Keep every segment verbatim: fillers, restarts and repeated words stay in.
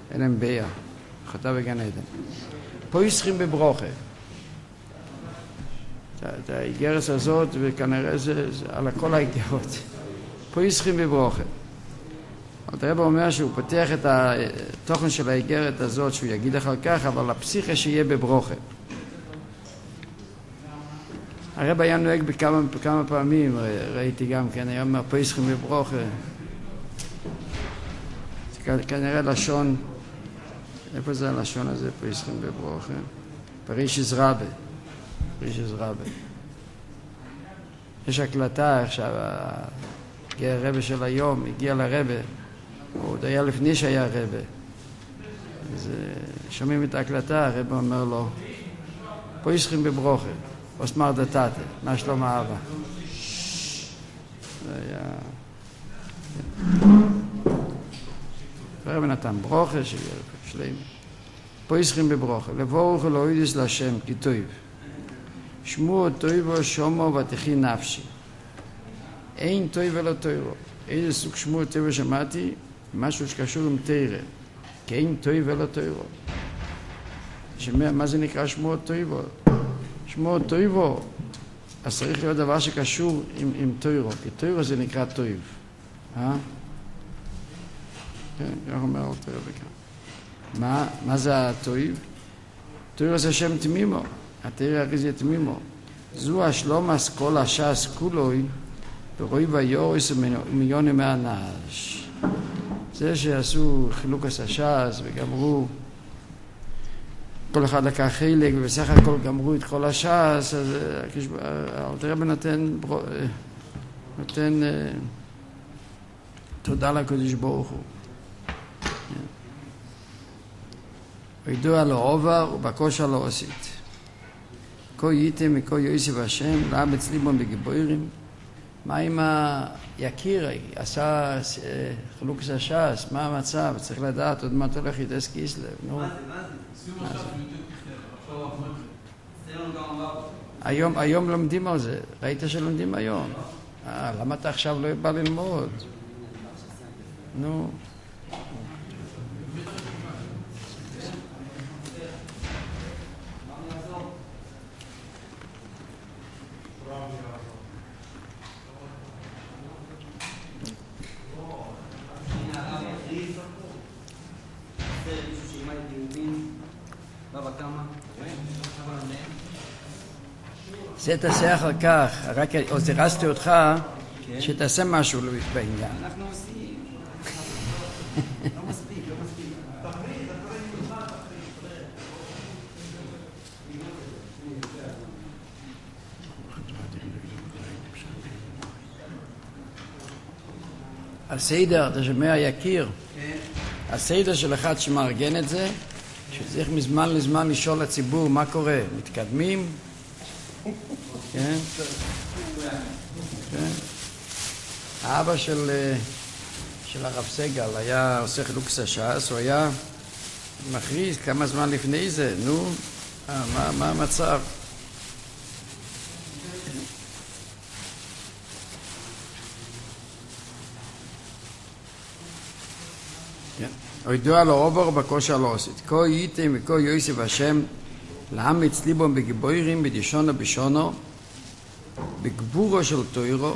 אין להם בייה, חטא בגן עדן. פה ישחים בברוכה. את האיגרת הזאת, וכנראה זה, זה על הכל האיגרות. פה ישחים בברוכה. הרב אומר שהוא פותח את התוכן של האיגרת הזאת, שהוא יגיד אחר כך, אבל הפסיכה שיהיה בברוכה. הרב היה נוהג בכמה, בכמה פעמים, ראיתי גם כן, היה אומר פה ישחים בברוכה. זה כנראה לשון, איפה זה הלשון הזה, פה ישחים בברוכה? פרישס רבה. פרישס רבה. יש הקלטה, עכשיו, הגיע הרבא של היום, הגיע לרבא, הוא עוד היה לפני שהיה רבא. אז שומעים את ההקלטה, הרבא אומר לו, פה ישחים בברוכה, אוסמר דתתה, מה שלום האבא. זה היה... הרבא נתן ברוכה, שיהיה שלם. פה ישחים בברוכה, לבורך אלוהידס להשם, כי טוב. שמוע טויבו שומו ותחי נפשי. אין טוב ולא טויבו. איזה סוג שמוע טויבו שמעתי? משהו שקשור עם תירה. כי אין טוב ולא טויבו. מה זה נקרא שמוע טויבו? שמוע טויבו, אז צריך להיות דבר שקשור עם, עם טוירו. כי טוירו זה נקרא טוב. אה? כן, איך אומר על טוירו בכאן. מה, מה זה הטוב? טוירו זה שם תמימו. התרא הרי זה תמימו. זו השלום אסכול השס כולוי ברוי ויורס ומיוני מהנש. זה שעשו חילוק השס וגמרו, כל אחד לקח חלק ובסך הכל גמרו את כל השס, אז התרא נותן, נותן תודה לקדוש ברוך הוא. וידוע לו עובר ובקושה לא עשית. כה ייתם וכה יויסף השם, לאמץ ליבון בגיבוירים. מה עם היקיר, עשה חלוק הש"ס, מה המצב? צריך לדעת, עוד מעט הולך ידס קיסלב. מה זה? מה זה? היום לומדים על זה. ראית שלומדים היום? למה אתה עכשיו לא בא ללמוד? נו. זה תעשה אחר כך, רק זירזתי אותך שתעשה משהו בעניין. אנחנו עושים. לא מספיק, לא מספיק. הסדר, אתה שומע יקיר? הסדר של אחד שמארגן את זה, שצריך מזמן לזמן לשאול לציבור מה קורה, מתקדמים? כן? כן? האבא של, של הרב סגל היה עושה חילוק הש"ס, הוא היה מכריז כמה זמן לפני זה, נו, מה, מה המצב? וידוע לו עובר בקושה לא עשית. כה ייתם וכה יויסף השם לאמץ ליבון בגיבוירים בדישונו בשונו בגבורו של תוירו.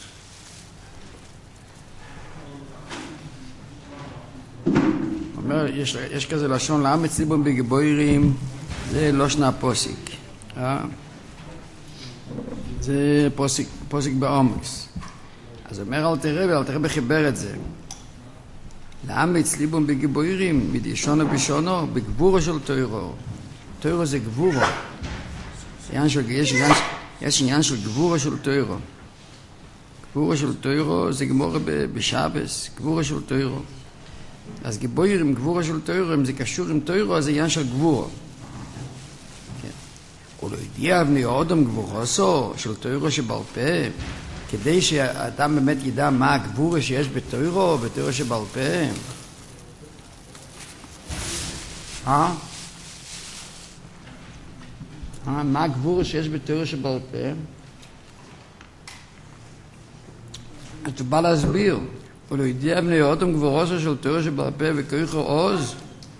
אומר, יש, יש כזה לשון לאמץ ליבון בגיבוירים, זה לא שנה פוסיק. אה? זה פוסיק, פוסיק בעומס. אז אומר אל תראה, אל תראה בחיבר את זה. לאמץ ליבון בגיבוירים, בדישונו בשונו, בגבורו של תוירו. תוירו זה גבורו. יש, יש עניין של גבורו של תוירו. גבורו של תוירו זה גמורה בשבס, גבורו של תוירו. אז גיבוירים, גבורו של תוירו, אם זה קשור עם תוירו, אז זה עניין של גבורו. הוא לא ידיע בני אודם גבורוסו של תוירו שבעל פה, כדי שאדם באמת ידע מה הגבורה שיש בתוירו, בתוירו שבעל פה. אה? אה? מה הגבורה שיש בתוירו שבעל פה? אז הוא בא להסביר. הוא לא ידיע בני אודם גבורוסו של תוירו שבעל פה וכויכו עוז,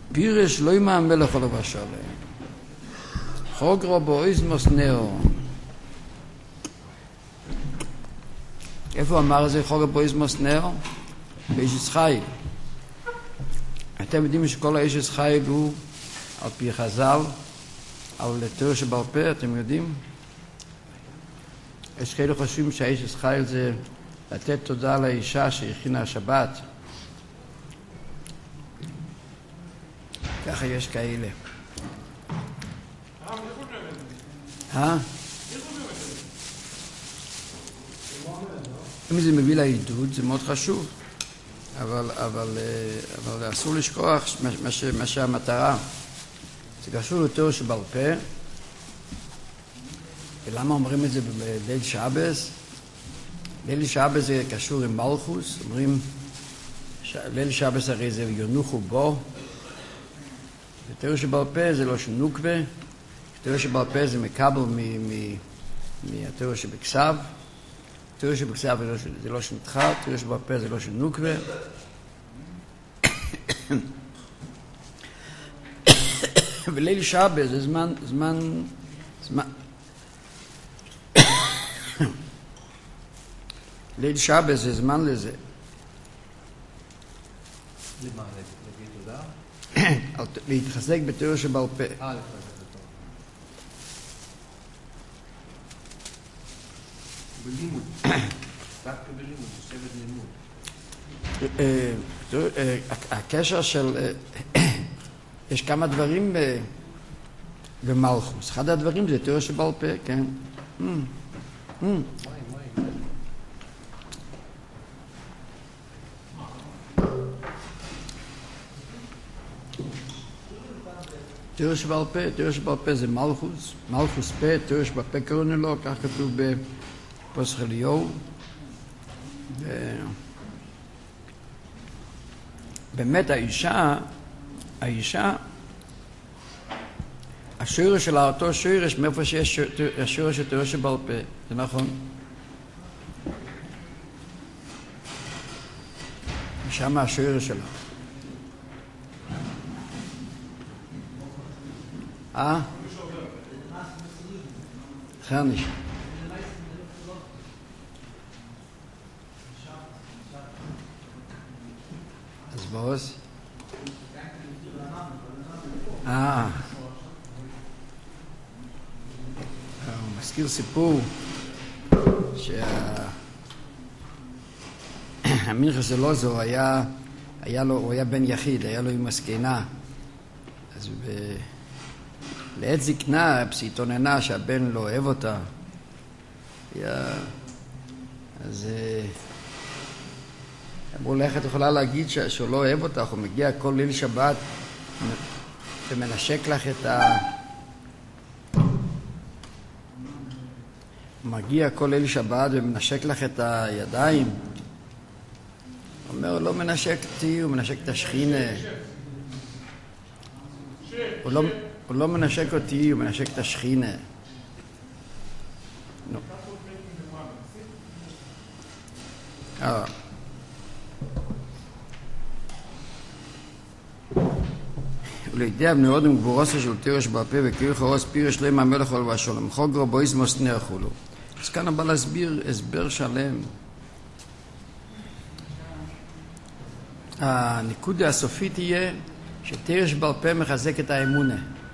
פירש לא ימה המלך עליו השלם. חוגרו באויזמוס נאו. איפה אמר זה חוגרו באויזמוס נאו? באישס חייל. אתם יודעים שכל האישס חייל הוא על פי חז"ל, על תורה שבעל פה, אתם יודעים? יש כאלה חושבים שהאישס חייל זה לתת תודה לאישה שהכינה השבת. ככה יש כאלה. אה? אם זה מביא לעידוד, זה מאוד חשוב. אבל, אבל, אבל אסור לשכוח מה, ש, מה שהמטרה. זה קשור לתורה שבעל פה. ולמה אומרים את זה בליל שבס? ליל שבס זה קשור עם מלכוס. אומרים, ליל שבס הרי זה ינוחו בו. ותורה שבעל פה זה לא שנוקבה. תורה שבעל פה זה מקבל מהתורה שבכסב. תורה שבכסב זה לא שנתחה, תורה שבעל פה זה לא שנוקבה. וליל שבת זה זמן, זמן, זמן. ליל שבת זה זמן לזה. למה? להגיד תודה? להתחזק בתורה שבעל פה. אה, בלימוד. דווקא בלימוד, לשבת לימוד. הקשר של... יש כמה דברים במלכוס. אחד הדברים זה תורה שבעל פה, כן. תורה שבעל פה, תורה שבעל פה זה מלכוס. מלכוס פה, תורה שבעל פה קוראים לו, כך כתוב בפוסח אליהו. באמת האישה, האישה, השורש של אותו שורש, מאיפה שיש השורש של תורה שבעל פה, זה נכון? שם השורש שלה. אה? חרניש. אז בוס? אה. הוא מזכיר סיפור שהמינכה של לוזו היה, היה לו, הוא היה בן יחיד, היה לו עם מסכנה. אז ב... לעת זקנה, פסיתוננה שהבן לא אוהב אותה. היה... אז אמרו לה, איך את יכולה להגיד שהוא לא אוהב אותך? הוא מגיע כל ליל שבת ומנשק לך את ה... הוא מגיע כל ליל שבת ומנשק לך את הידיים. הוא אומר, הוא לא מנשק אותי, הוא מנשק את השכינה. הוא לא... הוא לא מנשק אותי, הוא מנשק את השכינה. נו. אה. ולידי אבני אודם גבורוסה של תירש בפה וקריא חרוס פירש להם המלך עולו השולם. חוגרו בויזמוס נערכו לו. אז כאן הבא להסביר הסבר שלם. הנקודה הסופית תהיה שתירש בעל פה מחזק את האמונה.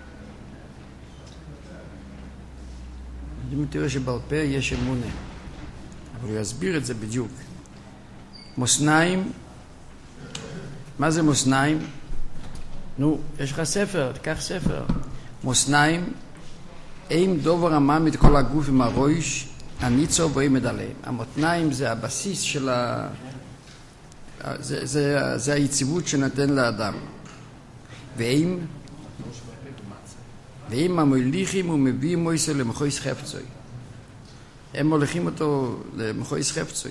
אם תראה שבעל פה יש אמונה, אבל הוא יסביר את זה בדיוק. מוסניים, מה זה מוסניים? נו, יש לך ספר, תקח ספר. מוסניים, אין דובר המם את כל הגוף עם הראש, הניצו ואין מדלם. המותניים זה הבסיס של ה... זה, זה, זה היציבות שנתן לאדם. ואין... ואם המוליכים ומביאים מויסו למחויס חפצוי. הם מוליכים אותו למחויס חפצוי.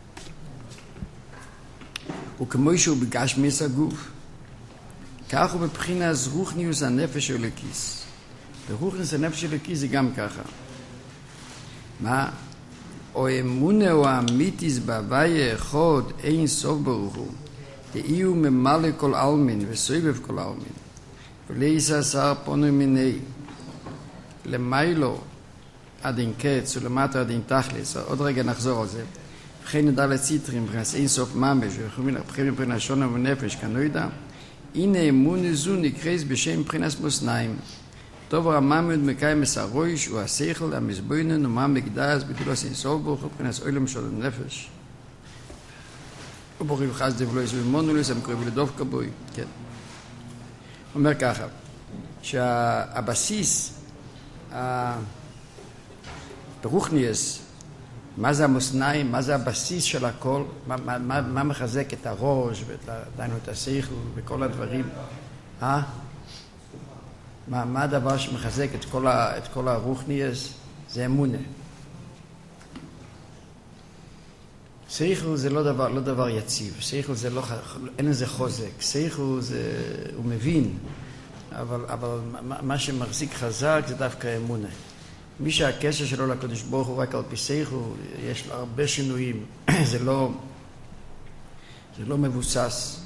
וכמו שהוא בגש מיס הגוף, כך הוא מבחינה אז רוחניוס הנפש של הכיס. ורוחניוס הנפש של הכיס זה גם ככה. מה? או אמונה או אמיתיס בהוויה אחד אין סוף ברוך הוא. תהיו ממלא כל אלמין וסובב כל אלמין. ולייסה שר פונו מיני למיילו עד אין קץ ולמטה עד אין תכלס. עוד רגע נחזור על זה. וכן נדע לציטרים, מבחינת אין סוף ממש, וכן מבחינת שונה ונפש, כנוידע. הנה אמון זו נקרס בשם מבחינת מוסניים. טוב רממד מקיים מסרויש הוא השכל המסבוינן ומה מקדש בגדולת אין סוף ברוך מבחינת אוילם של הנפש. ובוכים חסדי ולא יסבו מונולוס, הם קוראים לדווקא בוי. כן. אומר ככה, שהבסיס, הרוחניאס, מה זה המוסניים, מה זה הבסיס של הכל, מה, מה, מה מחזק את הראש, ודיינו את השכל וכל הדברים. אה? מה, מה הדבר שמחזק את כל, ה, את כל הרוחניאס? זה אמונה. שכל זה לא דבר, לא דבר יציב, שכל זה לא, אין איזה חוזק, שכל זה, הוא מבין, אבל, אבל מה שמחזיק חזק זה דווקא אמונה. מי שהקשר שלו לקדוש ברוך הוא רק על פי שכל, יש לו הרבה שינויים, זה לא, זה לא מבוסס.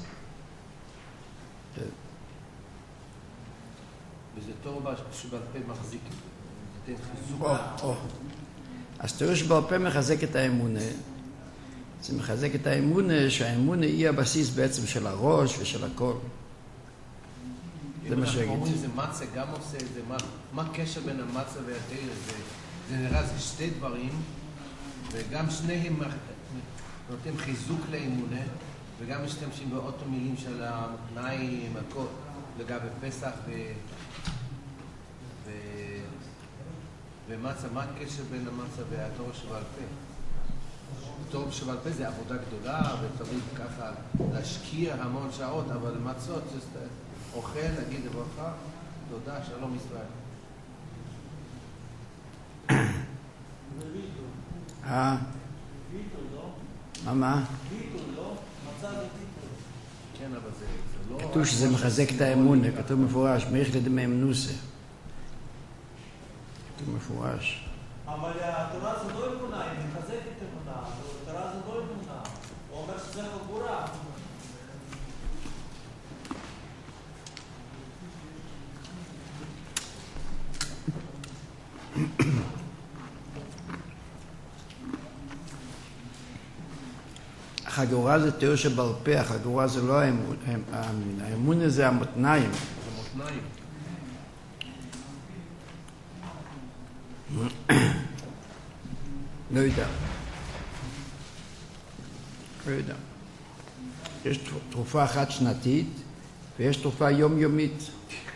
וזה תורה שבעל פה מחזיק, זה תן חיזוק. אז תורה שבעל פה מחזק את האמונה, זה מחזק את האמונה, שהאמונה היא הבסיס בעצם של הראש ושל הכל. זה מה שיגיד. אומרים, זה מצה גם עושה את זה, מה הקשר בין המצה והתורה? זה נראה, זה שתי דברים, וגם שניהם נותנים חיזוק לאמונה, וגם משתמשים באותו מילים של המתנאים, הכל, לגבי פסח ומצה, מה הקשר בין המצה והתורה שבעל פה? התורה שבעל פה זה עבודה גדולה, וצריך ככה להשקיע המון שעות, אבל מצות זה אוכל, להגיד לברכה, תודה, שלום ישראל. אה? מה, מה? כן, אבל זה לא... כתוב שזה מחזק את האמונה, כתוב מפורש, מייך לדמי אמנוסה. כתוב מפורש. אבל התורה זה לא אמונה, היא מחזקת אמונה, התורה זה לא אמונה. הוא אומר שזה חגורה. החגורה זה תיאור שבעל פה, החגורה זה לא האמון, האמון זה המותניים. זה מותניים. לא יודע. לא יודע. יש תרופה אחת שנתית ויש תרופה יומיומית.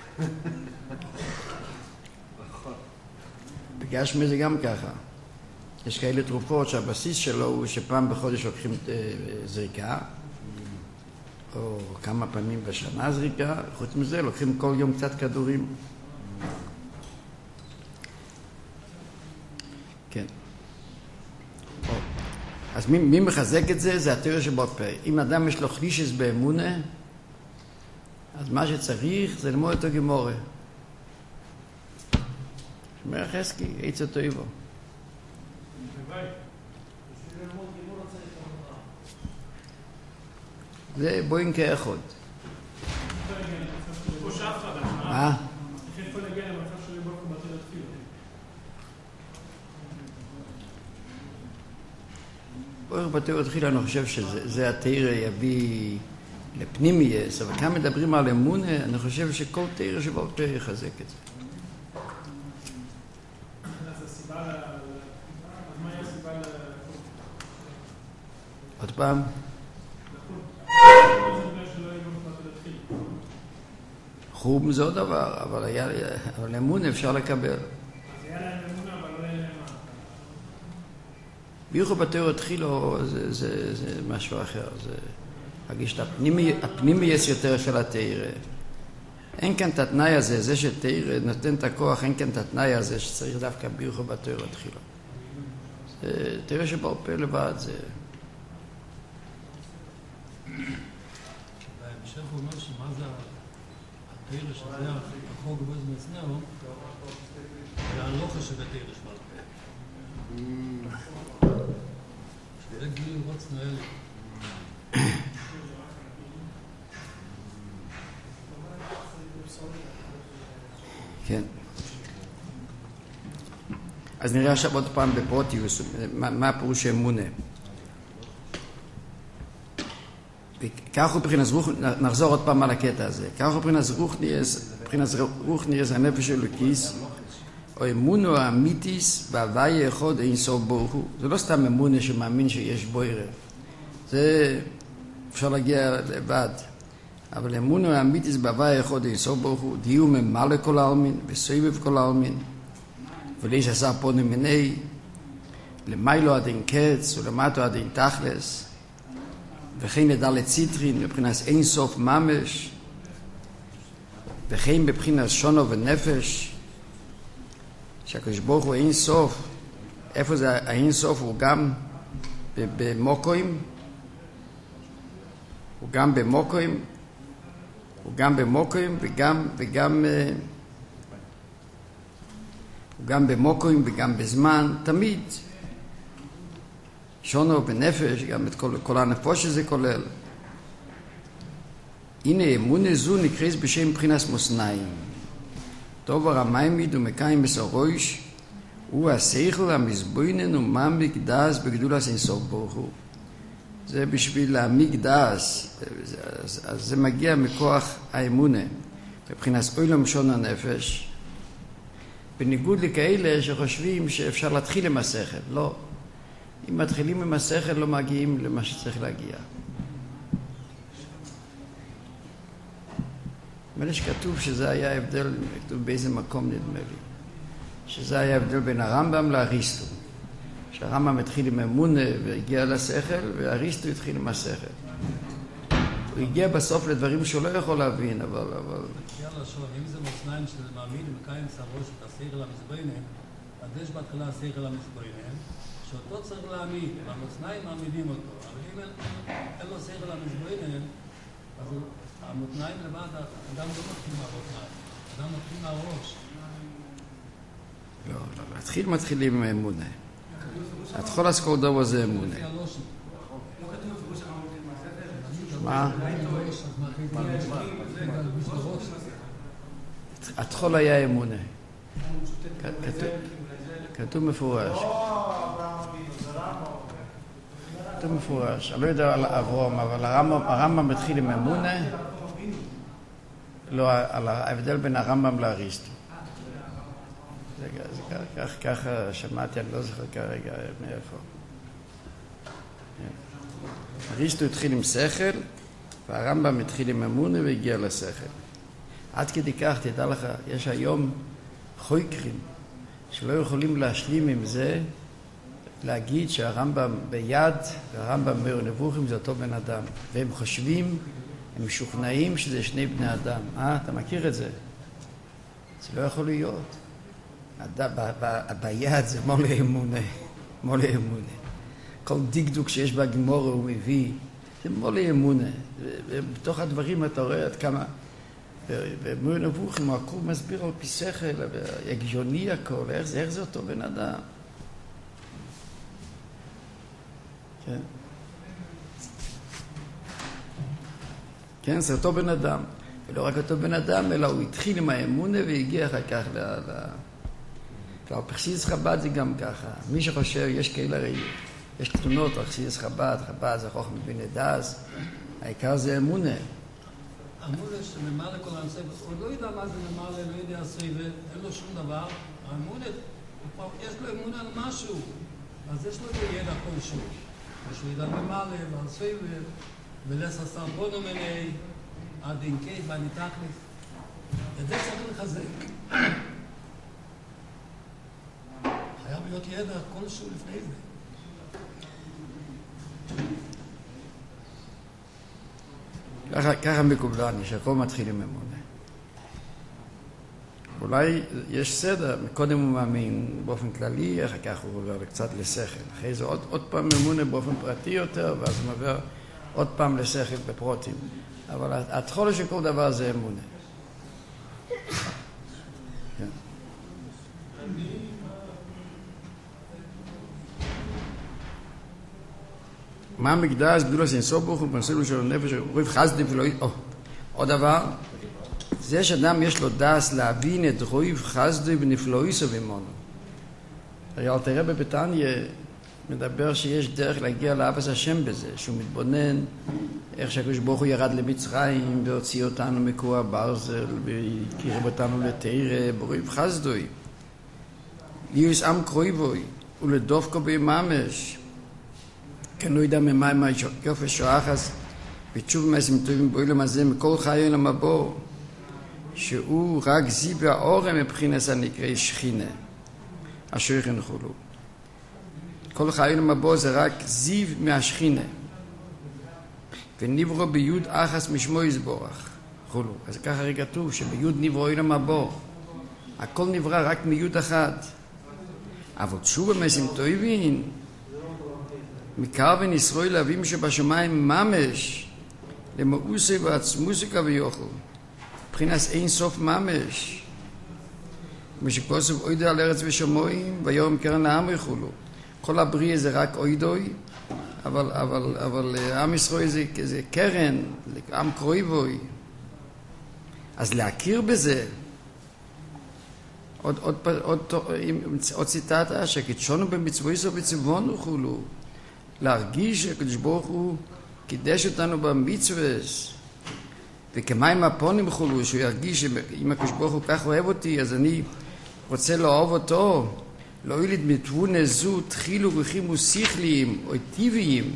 בגשמי זה גם ככה. יש כאלה תרופות שהבסיס שלו הוא שפעם בחודש לוקחים זריקה, או כמה פעמים בשנה זריקה, חוץ מזה לוקחים כל יום קצת כדורים. כן. אז מי, מי מחזק את זה? זה התיאוריה שבעל פה. אם אדם יש לו חלישס באמונה, אז מה שצריך זה ללמוד אותו גמורה. שמר חזקי, עץ אותו איבו. זה בואים כאחד. מה? בואים בתיאור התחילה, אני חושב שזה התיאור יביא לפנימייס, אבל כאן מדברים על אמונה, אני חושב שכל תיאור שבעל פה יחזק את זה. עוד פעם? חום זה עוד דבר, אבל היה, אבל אמונה אפשר לקבל. אז היה להם אמונה, אבל לא היה להם מה. ביוחד בתיאור התחילו, זה, זה, זה משהו אחר. זה להגיש את הפנימי, הפנימייס יותר של התאיר. אין כאן את התנאי הזה, זה שתאיר נותן את הכוח, אין כאן את התנאי הזה שצריך דווקא ביוחד בתיאור התחילו. זה תאיר שבעל פה לבד, זה... בהמשך הוא אומר שמה זה התאיר שזה החוג בוז מצנאו, זה הלוכה שבתאיר שבעל פה. שזה גיל רוץ נועל. כן. אז נראה עכשיו עוד פעם בפרוטיוס, מה, מה הפירוש אמונה. וכך הוא מבחינת רוח, נחזור עוד פעם על הקטע הזה. כך הוא מבחינת רוח נרס, מבחינת רוח נרס הנפש אלוקיס, או אמונו האמיתיס בהוויה אחד אין סוף ברוך הוא. זה לא סתם אמונה שמאמין שיש בוירה. זה אפשר להגיע לבד. אבל אמונו האמיתיס בהוויה אחד אין סוף ברוך הוא, דיהו ממלא כל העלמין וסובב כל העלמין. ולאיש עשה פונים מיני, למיילו עד אין קץ ולמטו עד אין תכלס, וכן נדע לציטרין מבחינת אין סוף ממש, וכן מבחינת שונו ונפש, שהקדוש ברוך הוא אין סוף. איפה זה האין סוף? הוא גם במוקוים, הוא גם במוקוים, הוא גם במוקוים וגם, וגם, הוא גם במוקוים וגם בזמן, תמיד. שונו בנפש, גם את כל, כל הנפוש שזה כולל. הנה, אמונה זו נקראת בשם מבחינת מוסניים. טוב הרמיימיד ומקיים בסרויש, הוא השכל המזבוינן ומעמיק דעס בגדולת אין סוף ברוך הוא. זה בשביל להעמיק דעס, אז, אז זה מגיע מכוח האמונה, מבחינת אוילם שון הנפש, בניגוד לכאלה שחושבים שאפשר להתחיל עם השכל. לא. אם מתחילים עם השכל לא מגיעים למה שצריך להגיע. נדמה שכתוב שזה היה הבדל, כתוב באיזה מקום נדמה לי, שזה היה הבדל בין הרמב"ם לאריסטו. שהרמב"ם התחיל עם אמונה והגיע לשכל, והאריסטו התחיל עם השכל. הוא הגיע בסוף לדברים שהוא לא יכול להבין, אבל... אבל... הגיע לשאול, אם זה מוסניים שזה מעמיד ומקיים סרוש את השכל המזבוינן, אז יש בהתחלה השכל המזבוינן, שאותו צריך להעמיד, והמוסניים מעמידים אותו. אבל אם אין לו שכל המזבוינן, אז המותניים לבד, אדם לא מתחיל מהמותניים, אדם מתחיל מהראש. לא, לא, להתחיל מתחילים עם אמונה. התחול הסקור דובר זה אמונה. מה? התחול היה אמונה. כתוב מפורש. כתוב מפורש. אני לא יודע על אברהם, אבל הרמב"ם מתחיל עם אמונה. לא, על ההבדל בין הרמב"ם לאריסטו. ככה שמעתי, אני לא זוכר כרגע מאיפה. אריסטו התחיל עם שכל, והרמב"ם התחיל עם אמונה והגיע לשכל. עד כדי כך, תדע לך, יש היום חוקרים שלא יכולים להשלים עם זה, להגיד שהרמב"ם ביד והרמב"ם מאור נבוכים זה אותו בן אדם. והם חושבים, הם משוכנעים שזה שני בני אדם. אה, אתה מכיר את זה? זה לא יכול להיות. ביד זה מולה אמונה, מולה אמונה. כל דקדוק שיש בגמורה הוא מביא, זה מולה אמונה. ובתוך הדברים אתה רואה עד כמה, ומאור נבוכים הוא הכל מסביר על פי שכל, הגיוני הכל, איך זה, איך זה אותו בן אדם. כן. כן, זה אותו בן אדם. ולא רק אותו בן אדם, אלא הוא התחיל עם האמונה והגיע אחר כך ל... כלומר, בחסידות חב"ד זה גם ככה. מי שחושב, יש כאלה הרי, יש תלונות על חסידות חב"ד, חב"ד זה חוכמה בני דעת, העיקר זה אמונה. אמונה שממלא כל הנושא, הוא לא יודע מה זה ממלא, לא יודע הסביבה, אין לו שום דבר. האמונה, יש לו אמונה על משהו, אז יש לו את הידע כלשהו. שהוא ידע ממלא ועל סביבה, ולס עשר פונו מיני, עד אין קייס ואני תכלס. את זה צריך לחזק. חייב להיות ידע כלשהו לפני זה. ככה, ככה מקובלני, שהכל מתחיל עם אמונה. אולי יש סדר, קודם הוא מאמין באופן כללי, אחר כך הוא עובר קצת לשכל. אחרי זה עוד, עוד פעם אמונה באופן פרטי יותר, ואז הוא עובר עוד פעם לשכל בפרוטים. אבל התחולה של כל דבר זה אמונה. כן. מה מקדש, גדולת אין סוף ברוך הוא, בנושא של הנפש, ריב חסדים ולא... עוד דבר, זה שאדם יש לו דס להבין את רויב חסדוי ונפלאויסו במונו. הרי אל תראה בבטניה מדבר שיש דרך להגיע לאהבת השם בזה, שהוא מתבונן איך שהקדוש ברוך הוא ירד למצרים והוציא אותנו מכוח ברזל והקירב אותנו לתורה ברויב חסדוי. ליוס עם קרויבוי ולדופקו בממש. כן לא יודע ממה מה יופי שואחס ותשוב מעשים טובים באוילם הזה מכל חיי למבוא, שהוא רק זיו האורם מבחינס הנקרא שכינה אשר יחנכולו. כל חיי למבוא זה רק זיו מהשכינה, ונברו ביוד אחס משמו יסבורך חולו. אז ככה הרי כתוב שביוד נברו אילם מבוא, הכל נברא רק מיוד אחד. אבל תשוב מעשים טובים מקרבן ישראל אבים שבשמיים ממש למאוסי ועצמוסי כביכול מבחינת אין סוף ממש, כמו שכוסף אוידו על ארץ ושמיים ויום קרן העם יחולו. כל הבריא זה רק אוידוי, אבל, אבל, אבל עם ישראל זה, זה קרן, עם קרויבוי. אז להכיר בזה, עוד, עוד, עוד, עוד, עוד ציטטה, שקידשנו במצווי ובצבונו חולו, להרגיש שהקדוש ברוך הוא קידש אותנו במצווס, וכמים הפונים חולו, שהוא ירגיש שאם הקדוש ברוך הוא כך אוהב אותי, אז אני רוצה לאהוב אותו. לא יליד מתבונה זו תחילו רחימו שכליים או טבעיים,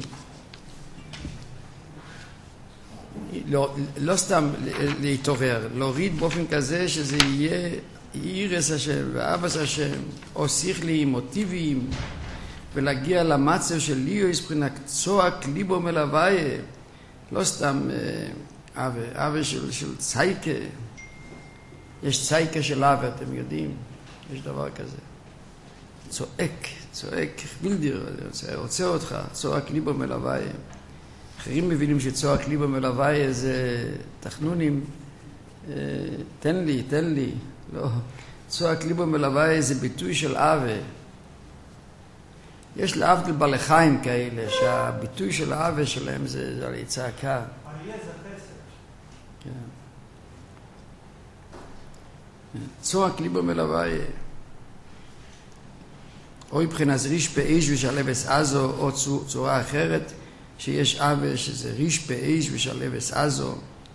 לא, לא סתם להתעורר, להוריד באופן כזה שזה יהיה אירס השם ואבס השם, או שכליים או טבעיים, ולהגיע למצב של ליאו יספרינה צועק ליבו מלוויה, לא סתם אבה, אבה של, של צייקה. יש צייקה של אבה, אתם יודעים, יש דבר כזה. צועק, צועק, בלדיר, רוצה, רוצה אותך, צועק ליבו מלוויה. אחרים מבינים שצועק ליבו מלוויה זה תחנונים, תן לי, תן לי, לא. צועק ליבו מלוויה זה ביטוי של אבה. יש להבדיל בעלי חיים כאלה, שהביטוי של האווה שלהם זה, זה על צעקה. אריה זה חסד. כן. צועק ליבו מלוויה. או מבחינת ריש באש ושלבס עזו, או צורה אחרת, שיש אווה שזה ריש באש ושלבס עזו.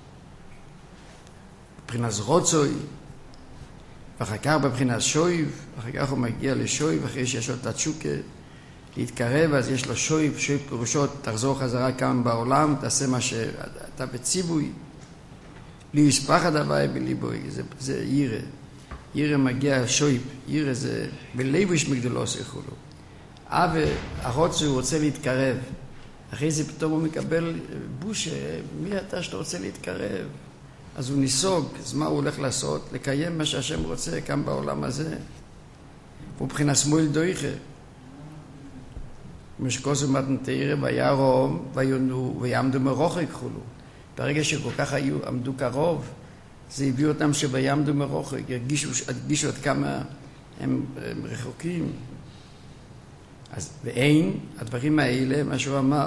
מבחינת רוצוי, ואחר כך מבחינת שויב, ואחר כך הוא מגיע לשויב, אחרי שיש לו תצ'וקה, להתקרב, אז יש לו שויב, שויב פירושו, תחזור חזרה כאן בעולם, תעשה מה שאתה בציבוי, לי יספחד הוואי בליבוי, זה, זה ירא, ירא מגיע שויב, ירא זה בליבו יש מגדלוס יכולו. אבא, הרוצה הוא רוצה להתקרב, אחרי זה פתאום הוא מקבל בושה, מי אתה שאתה רוצה להתקרב? אז הוא ניסוג, אז מה הוא הולך לעשות? לקיים מה שהשם רוצה כאן בעולם הזה. הוא מבחינת שמואל דויכה, משקוסו מתנתרא וירום ויונו ויעמדו מרוחק חולו. ברגע שכל כך היו, עמדו קרוב, זה הביא אותם שביעמדו מרוחק, הרגישו, הרגישו עד כמה הם, הם רחוקים. אז ואין, הדברים האלה, מה שהוא אמר,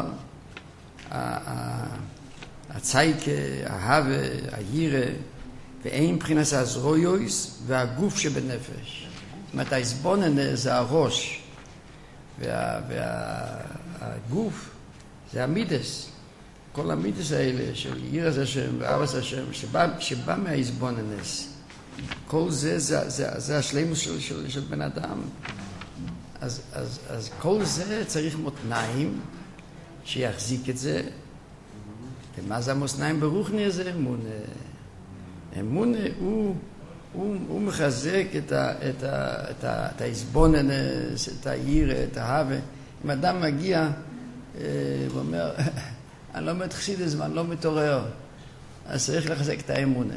הצייקה, ההווה, הירא, ואין מבחינת הזרויוס והגוף שבנפש. זאת אומרת, ההסבונן זה הראש, וה, והגוף זה המידס. כל המידס האלה של יראת השם ואהבת השם, שבא, שבא מההסבוננס. כל זה, זה, זה, זה השלימוס של, של, של בן אדם. אז, אז, אז כל זה צריך מותניים שיחזיק את זה. ומה זה המותניים ברוחני הזה? אמונה. אמונה הוא, הוא, הוא מחזק את, ה, את, ה, את, ה, את ההסבוננס, את הירא, את ההווה. אם אדם מגיע, הוא אומר, אני לא מתחסיד את זה, אני לא מתעורר. אז צריך לחזק את האמונה.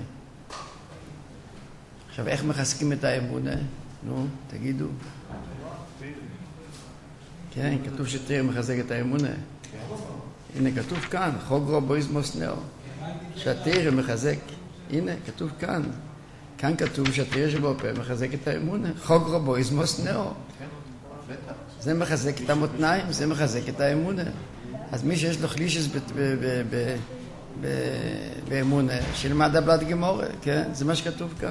עכשיו, איך מחזקים את האמונה? נו, תגידו. כן, כתוב שתראה מחזק את האמונה. הנה, כתוב כאן, חוג רבו יזמוס נאו. שהתראה מחזק. הנה, כתוב כאן. כאן כתוב שהתראה שבו פה מחזק את האמונה. חוג רבו יזמוס נאו. זה מחזק את המותניים, זה מחזק את האמונה. אז מי שיש לו חלישס באמונה, שילמד הבלת גמורה, כן? זה מה שכתוב כאן.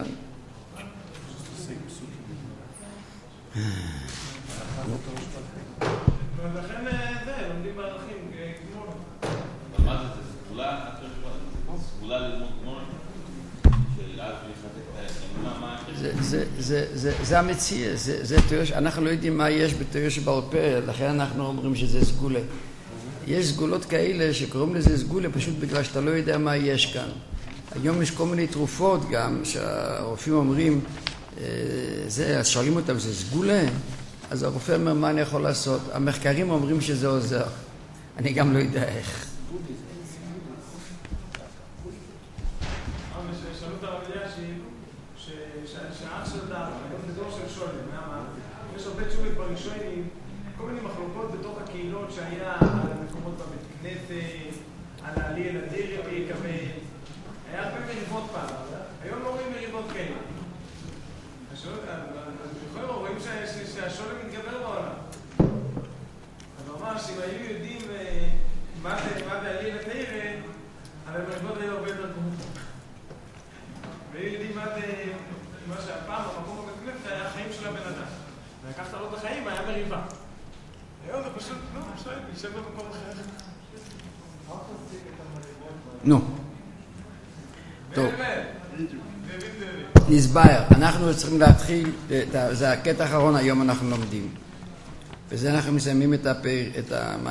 ולכן זה, לומדים בערכים, גמורה. אבל מה זה? זה סגולה? סגולה ללמוד גמורה? של אז ולחזק את האמונה, מה הקשר? זה המציע, אנחנו לא יודעים מה יש בתורה שבעל פה, לכן אנחנו אומרים שזה סגולה. יש סגולות כאלה שקוראים לזה סגולה פשוט בגלל שאתה לא יודע מה יש כאן. היום יש כל מיני תרופות גם שהרופאים אומרים, זה, אז שואלים אותם, זה סגולה? אז הרופא אומר, מה אני יכול לעשות? המחקרים אומרים שזה עוזר. אני גם לא יודע איך. שאלו את הרב אלישיב, שהאח של דעת, היום בדור של שולם, יש הרבה תשובות בראשונים, כל מיני מחלוקות בתוך הקהילות שהיה על המקומות בבית כנסת, על העלי אל הדרך ויקבל. היה הרבה מריבות פעם. היום לא רואים מריבות כאלה. אנחנו רואים שהשולם מתגבר בעולם. אז ממש, אם היו יודעים מה זה העלי אל הדרך, אבל המריבות היו הרבה יותר קומות. והיו יודעים מה שהפעם במקום בבית כנסת היה החיים של הבן אדם. ולקחת לו את החיים, היה מריבה. היום זה פשוט, לא, שואל, נשב במקום אחר. נו. טוב. נסבר, אנחנו צריכים להתחיל, זה הקטע האחרון היום אנחנו לומדים. וזה אנחנו מסיימים את